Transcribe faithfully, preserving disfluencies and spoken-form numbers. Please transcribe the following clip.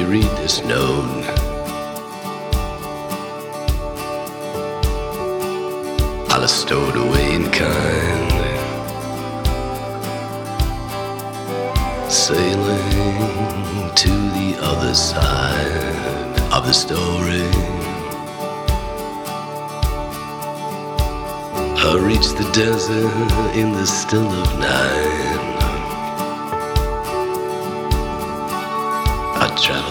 read this note. I'll have stowed away in kind, sailing to the other side of the story. I reached the desert in the still of night. I traveled